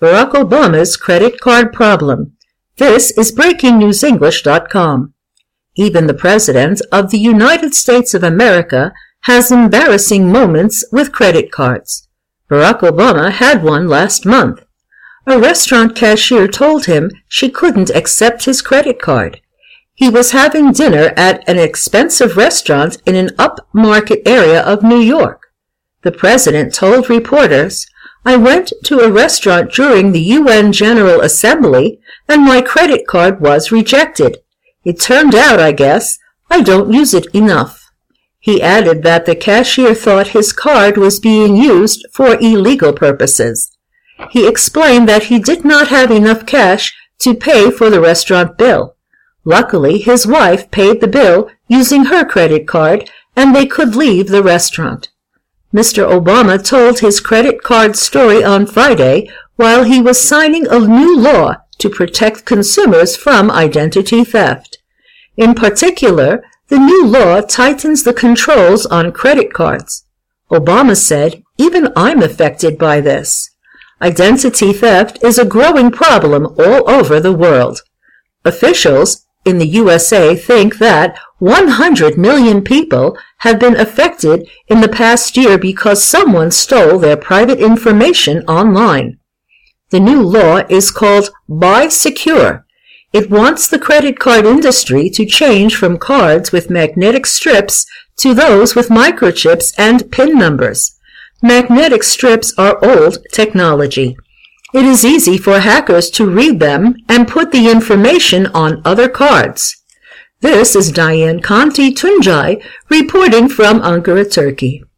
Barack Obama's credit card problem. This is BreakingNewsEnglish.com. Even the President of the United States of America has embarrassing moments with credit cards. Barack Obama had one last month. A restaurant cashier told him she couldn't accept his credit card. He was having dinner at an expensive restaurant in an upmarket area of New York. The president told reporters, "I went to a restaurant during the UN General Assembly and my credit card was rejected. It turned out, I guess, I don't use it enough." He added that the cashier thought his card was being used for illegal purposes. He explained that he did not have enough cash to pay for the restaurant bill. Luckily, his wife paid the bill using her credit card and they could leave the restaurant. Mr. Obama told his credit card story on Friday while he was signing a new law to protect consumers from identity theft. In particular, the new law tightens the controls on credit cards. Obama said, "Even I'm affected by this. Identity theft is a growing problem all over the world. Officials in the USA think that 100 million people have been affected in the past year because someone stole their private information online." The new law is called Buy Secure. It wants the credit card industry to change from cards with magnetic strips to those with microchips and PIN numbers. Magnetic strips are old technology. It is easy for hackers to read them and put the information on other cards. This is Diane Conti Tunjai reporting from Ankara, Turkey.